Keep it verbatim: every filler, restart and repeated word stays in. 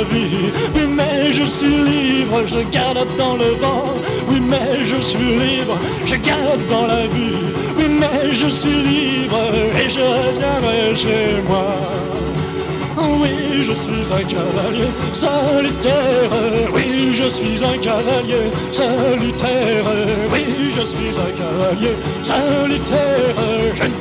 la vie. Oui, mais je suis libre, je galope dans le vent. Oui, mais je suis libre, je galope dans la vie. Oui, mais je suis libre et je reviendrai chez moi. Oui, je suis un cavalier solitaire. Oui, je suis un cavalier solitaire. Oui, je suis un cavalier solitaire. Je